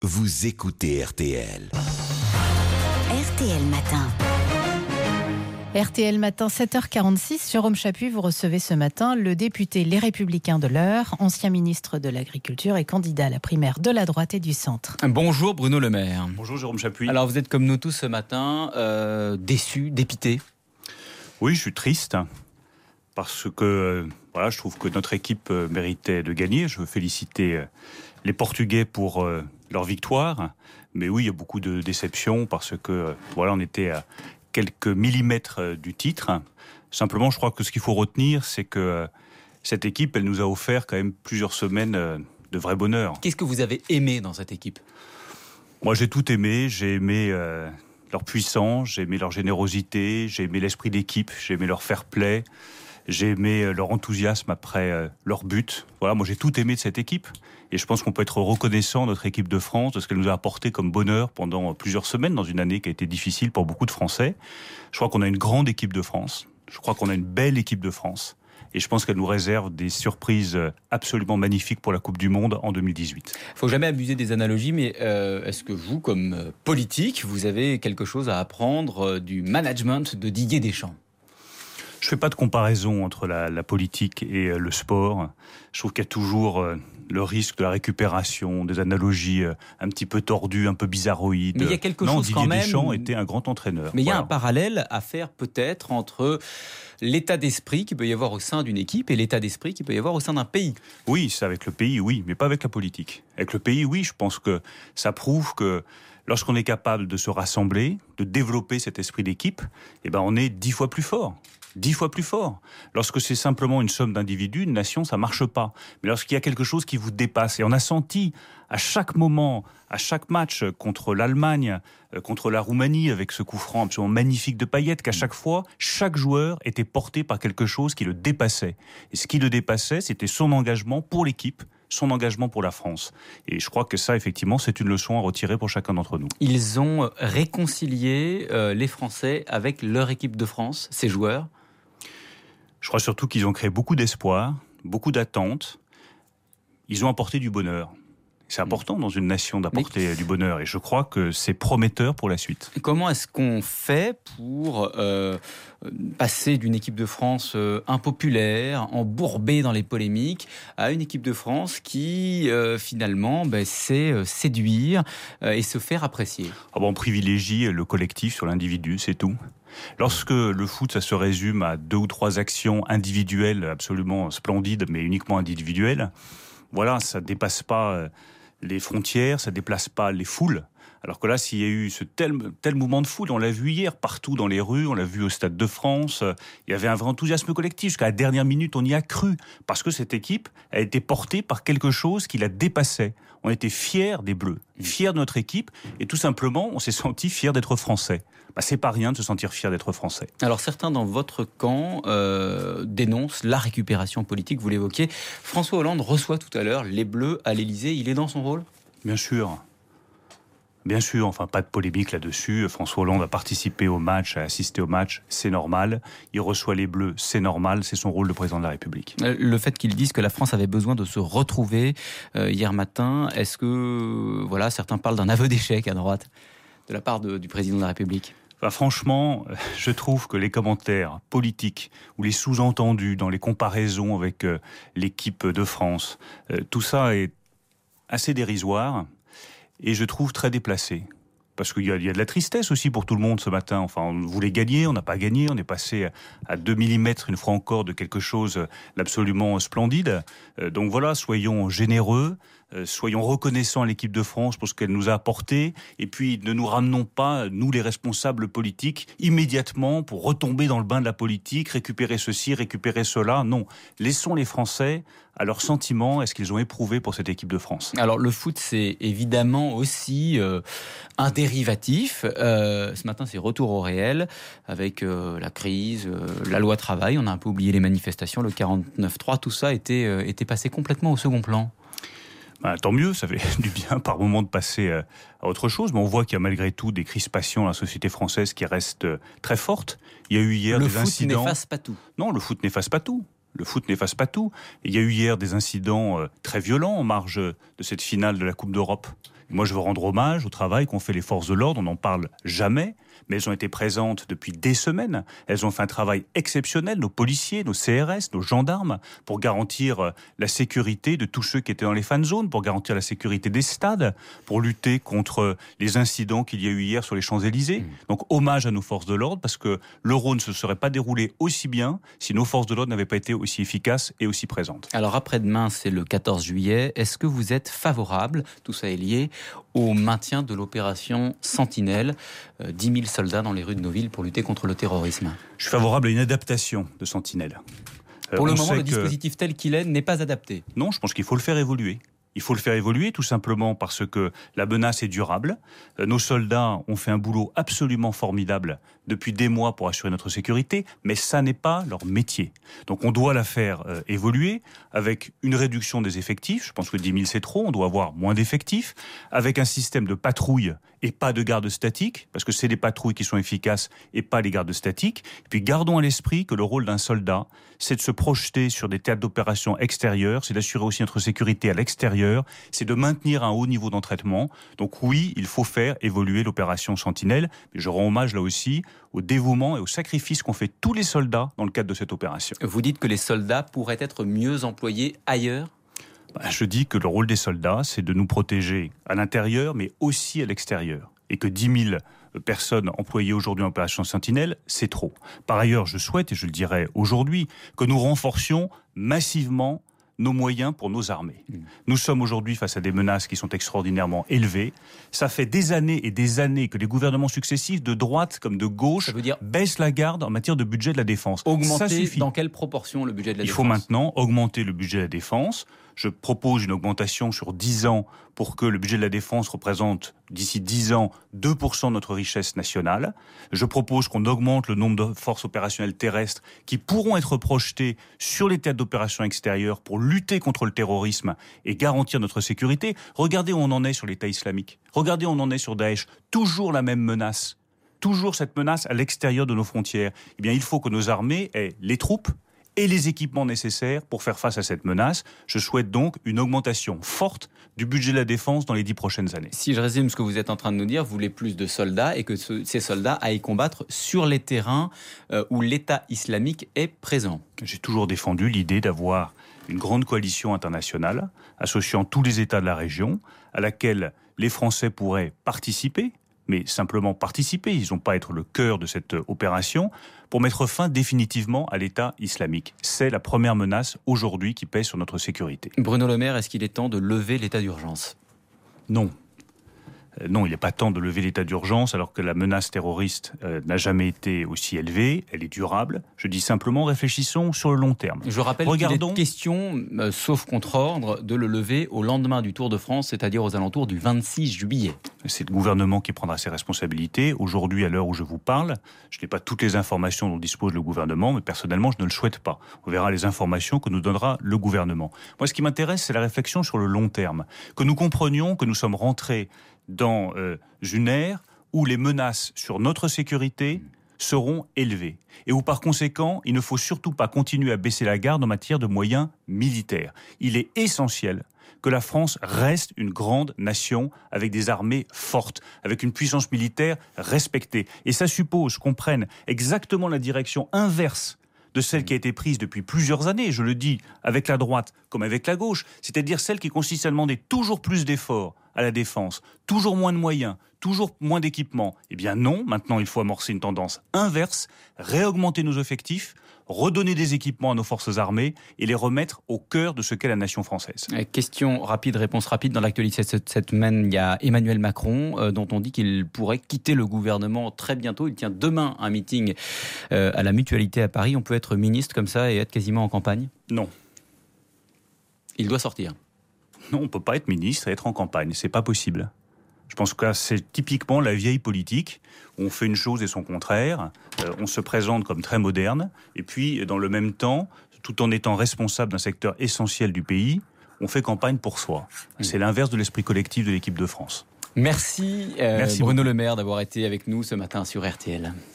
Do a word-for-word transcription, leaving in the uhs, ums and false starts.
Vous écoutez R T L. R T L Matin. R T L Matin, sept heures quarante-six. Jérôme Chaput, vous recevez ce matin le député Les Républicains de l'Eure, ancien ministre de l'Agriculture et candidat à la primaire de la droite et du centre. Bonjour Bruno Le Maire. Bonjour Jérôme Chaput. Alors vous êtes comme nous tous ce matin, euh, déçu, dépité. Oui, je suis triste parce que euh, voilà, je trouve que notre équipe euh, méritait de gagner. Je veux féliciter euh, les Portugais pour euh, leur victoire. Mais oui, il y a beaucoup de déceptions parce que euh, voilà, on était à quelques millimètres du titre. Simplement, je crois que ce qu'il faut retenir, c'est que euh, cette équipe, elle nous a offert quand même plusieurs semaines euh, de vrai bonheur. Qu'est-ce que vous avez aimé dans cette équipe ? Moi, j'ai tout aimé. J'ai aimé euh, leur puissance, j'ai aimé leur générosité, j'ai aimé l'esprit d'équipe, j'ai aimé leur fair play, j'ai aimé euh, leur enthousiasme après euh, leur but. Voilà, moi, j'ai tout aimé de cette équipe. Et je pense qu'on peut être reconnaissant, notre équipe de France, de ce qu'elle nous a apporté comme bonheur pendant plusieurs semaines, dans une année qui a été difficile pour beaucoup de Français. Je crois qu'on a une grande équipe de France. Je crois qu'on a une belle équipe de France. Et je pense qu'elle nous réserve des surprises absolument magnifiques pour la Coupe du Monde en deux mille dix-huit. Il ne faut jamais abuser des analogies, mais euh, est-ce que vous, comme politique, vous avez quelque chose à apprendre du management de Didier Deschamps ? Je ne fais pas de comparaison entre la, la politique et le sport. Je trouve qu'il y a toujours le risque de la récupération, des analogies un petit peu tordues, un peu bizarroïdes. Mais il y a quelque non, chose Didier quand même... Deschamps était un grand entraîneur. Mais il y a voilà. un parallèle à faire peut-être entre l'état d'esprit qu'il peut y avoir au sein d'une équipe et l'état d'esprit qu'il peut y avoir au sein d'un pays. Oui, c'est avec le pays, oui, mais pas avec la politique. Avec le pays, oui, je pense que ça prouve que lorsqu'on est capable de se rassembler, de développer cet esprit d'équipe, eh ben on est dix fois plus fort. Dix fois plus fort. Lorsque c'est simplement une somme d'individus, une nation, ça marche pas. Mais lorsqu'il y a quelque chose qui vous dépasse, et on a senti à chaque moment, à chaque match contre l'Allemagne, contre la Roumanie, avec ce coup franc absolument magnifique de Payet, qu'à chaque fois, chaque joueur était porté par quelque chose qui le dépassait. Et ce qui le dépassait, c'était son engagement pour l'équipe, son engagement pour la France. Et je crois que ça, effectivement, c'est une leçon à retirer pour chacun d'entre nous. Ils ont réconcilié euh, les Français avec leur équipe de France, ces joueurs. Je crois surtout qu'ils ont créé beaucoup d'espoir, beaucoup d'attentes. Ils ont apporté du bonheur. C'est important dans une nation d'apporter Mais... du bonheur. Et je crois que c'est prometteur pour la suite. Comment est-ce qu'on fait pour euh, passer d'une équipe de France euh, impopulaire, embourbée dans les polémiques, à une équipe de France qui, euh, finalement, ben, sait euh, séduire euh, et se faire apprécier ? Ah bon, on privilégie le collectif sur l'individu, c'est tout. Lorsque le foot, ça se résume à deux ou trois actions individuelles absolument splendides, mais uniquement individuelles, voilà, ça dépasse pas les frontières, ça déplace pas les foules. Alors que là, s'il y a eu ce tel, tel mouvement de foule, on l'a vu hier partout dans les rues, on l'a vu au Stade de France, il y avait un vrai enthousiasme collectif. Jusqu'à la dernière minute, on y a cru, parce que cette équipe a été portée par quelque chose qui la dépassait. On était fiers des Bleus, fiers de notre équipe, et tout simplement, on s'est senti fiers d'être Français. Bah, c'est pas rien de se sentir fier d'être Français. Alors certains dans votre camp euh, dénoncent la récupération politique, vous l'évoquiez. François Hollande reçoit tout à l'heure les Bleus à l'Élysée, il est dans son rôle ? Bien sûr. Bien sûr, enfin pas de polémique là-dessus. François Hollande a participé au match, a assisté au match, c'est normal. Il reçoit les Bleus, c'est normal, c'est son rôle de président de la République. Le fait qu'ils disent que la France avait besoin de se retrouver euh, hier matin, est-ce que voilà, certains parlent d'un aveu d'échec à droite de la part de, du président de la République ? Enfin, franchement, je trouve que les commentaires politiques ou les sous-entendus dans les comparaisons avec euh, l'équipe de France, euh, tout ça est assez dérisoire. Et je trouve très déplacé. Parce qu'il y a, il y a de la tristesse aussi pour tout le monde ce matin. Enfin, on voulait gagner, on n'a pas gagné. On est passé à deux millimètres, une fois encore, de quelque chose d'absolument splendide. Donc voilà, soyons généreux, soyons reconnaissants à l'équipe de France pour ce qu'elle nous a apporté. Et puis, ne nous ramenons pas, nous les responsables politiques, immédiatement pour retomber dans le bain de la politique, récupérer ceci, récupérer cela. Non, laissons les Français à leurs sentiments et ce qu'ils ont éprouvé pour cette équipe de France. Alors le foot, c'est évidemment aussi euh, un dérivatif. Euh, ce matin, c'est retour au réel avec euh, la crise, euh, la loi travail. On a un peu oublié les manifestations, le quarante-neuf trois. Tout ça était, euh, était passé complètement au second plan. Ben, tant mieux, ça fait du bien par moment de passer à autre chose, mais on voit qu'il y a malgré tout des crispations dans la société française qui restent très fortes. Il y a eu hier le des foot incidents... n'efface pas tout. Non, le foot n'efface pas tout. Le foot n'efface pas tout. Et il y a eu hier des incidents très violents en marge de cette finale de la Coupe d'Europe. Moi, je veux rendre hommage au travail qu'ont fait les forces de l'ordre. On n'en parle jamais, mais elles ont été présentes depuis des semaines. Elles ont fait un travail exceptionnel, nos policiers, nos C R S, nos gendarmes, pour garantir la sécurité de tous ceux qui étaient dans les fan zones, pour garantir la sécurité des stades, pour lutter contre les incidents qu'il y a eu hier sur les Champs-Élysées. Mmh. Donc, hommage à nos forces de l'ordre, parce que l'Euro ne se serait pas déroulé aussi bien si nos forces de l'ordre n'avaient pas été aussi efficaces et aussi présentes. Alors, après-demain, c'est le quatorze juillet. Est-ce que vous êtes favorable, tout ça est lié, au maintien de l'opération Sentinelle, euh, dix mille soldats dans les rues de nos villes pour lutter contre le terrorisme? Je suis favorable à une adaptation de Sentinelle. Euh, pour le moment, le que... dispositif tel qu'il est n'est pas adapté. Non, je pense qu'il faut le faire évoluer. Il faut le faire évoluer tout simplement parce que la menace est durable. Nos soldats ont fait un boulot absolument formidable depuis des mois pour assurer notre sécurité, mais ça n'est pas leur métier. Donc on doit la faire euh, évoluer avec une réduction des effectifs. Je pense que dix mille c'est trop, on doit avoir moins d'effectifs, avec un système de patrouille et pas de garde statique, parce que c'est les patrouilles qui sont efficaces et pas les gardes statiques. Et puis gardons à l'esprit que le rôle d'un soldat, c'est de se projeter sur des théâtres d'opération extérieurs, c'est d'assurer aussi notre sécurité à l'extérieur, c'est de maintenir un haut niveau d'entraînement. Donc oui, il faut faire évoluer l'opération Sentinelle, mais je rends hommage là aussi au dévouement et au sacrifice qu'ont fait tous les soldats dans le cadre de cette opération. Vous dites que les soldats pourraient être mieux employés ailleurs ? Bah, je dis que le rôle des soldats, c'est de nous protéger à l'intérieur, mais aussi à l'extérieur. Et que dix mille personnes employées aujourd'hui en opération Sentinelle, c'est trop. Par ailleurs, je souhaite, et je le dirai aujourd'hui, que nous renforcions massivement nos moyens pour nos armées. Mmh. Nous sommes aujourd'hui face à des menaces qui sont extraordinairement élevées. Ça fait des années et des années que les gouvernements successifs, de droite comme de gauche, ça veut dire baissent la garde en matière de budget de la défense. Augmenter ça suffit. Dans quelle proportion le budget de la Il défense ? Il faut maintenant augmenter le budget de la défense. Je propose une augmentation sur dix ans pour que le budget de la défense représente d'ici dix ans deux pour cent de notre richesse nationale. Je propose qu'on augmente le nombre de forces opérationnelles terrestres qui pourront être projetées sur les théâtres d'opérations extérieures pour lutter contre le terrorisme et garantir notre sécurité. Regardez où on en est sur l'État islamique. Regardez où on en est sur Daesh. Toujours la même menace. Toujours cette menace à l'extérieur de nos frontières. Eh bien, il faut que nos armées aient les troupes et les équipements nécessaires pour faire face à cette menace. Je souhaite donc une augmentation forte du budget de la défense dans les dix prochaines années. Si je résume ce que vous êtes en train de nous dire, vous voulez plus de soldats et que ce, ces soldats aillent combattre sur les terrains euh, où l'État islamique est présent. J'ai toujours défendu l'idée d'avoir une grande coalition internationale associant tous les États de la région à laquelle les Français pourraient participer, mais simplement participer, ils n'ont pas à être le cœur de cette opération, pour mettre fin définitivement à l'État islamique. C'est la première menace aujourd'hui qui pèse sur notre sécurité. Bruno Le Maire, est-ce qu'il est temps de lever l'état d'urgence ? Non. Euh, non, il n'est pas temps de lever l'état d'urgence alors que la menace terroriste euh, n'a jamais été aussi élevée, elle est durable. Je dis simplement, réfléchissons sur le long terme. Je rappelle Regardons... qu'il est question, euh, sauf contre ordre, de le lever au lendemain du Tour de France, c'est-à-dire aux alentours du vingt-six juillet. C'est le gouvernement qui prendra ses responsabilités. Aujourd'hui, à l'heure où je vous parle, je n'ai pas toutes les informations dont dispose le gouvernement, mais personnellement, je ne le souhaite pas. On verra les informations que nous donnera le gouvernement. Moi, ce qui m'intéresse, c'est la réflexion sur le long terme. Que nous comprenions que nous sommes rentrés dans euh, une ère où les menaces sur notre sécurité seront élevées et où par conséquent, il ne faut surtout pas continuer à baisser la garde en matière de moyens militaires. Il est essentiel que la France reste une grande nation avec des armées fortes, avec une puissance militaire respectée. Et ça suppose qu'on prenne exactement la direction inverse de celle qui a été prise depuis plusieurs années, je le dis, avec la droite comme avec la gauche, c'est-à-dire celle qui consiste à demander toujours plus d'efforts à la défense, toujours moins de moyens, toujours moins d'équipements. Eh bien non, maintenant il faut amorcer une tendance inverse, réaugmenter nos effectifs, redonner des équipements à nos forces armées et les remettre au cœur de ce qu'est la nation française. Question rapide, réponse rapide. Dans l'actualité cette, cette semaine, il y a Emmanuel Macron, euh, dont on dit qu'il pourrait quitter le gouvernement très bientôt. Il tient demain un meeting euh, à la Mutualité à Paris. On peut être ministre comme ça et être quasiment en campagne ? Non. Il doit sortir ? Non, on ne peut pas être ministre et être en campagne. C'est pas possible. Je pense que c'est typiquement la vieille politique, où on fait une chose et son contraire, euh, on se présente comme très moderne, et puis dans le même temps, tout en étant responsable d'un secteur essentiel du pays, on fait campagne pour soi. C'est l'inverse de l'esprit collectif de l'équipe de France. Merci, euh, Merci Bruno beaucoup. Le Maire d'avoir été avec nous ce matin sur R T L.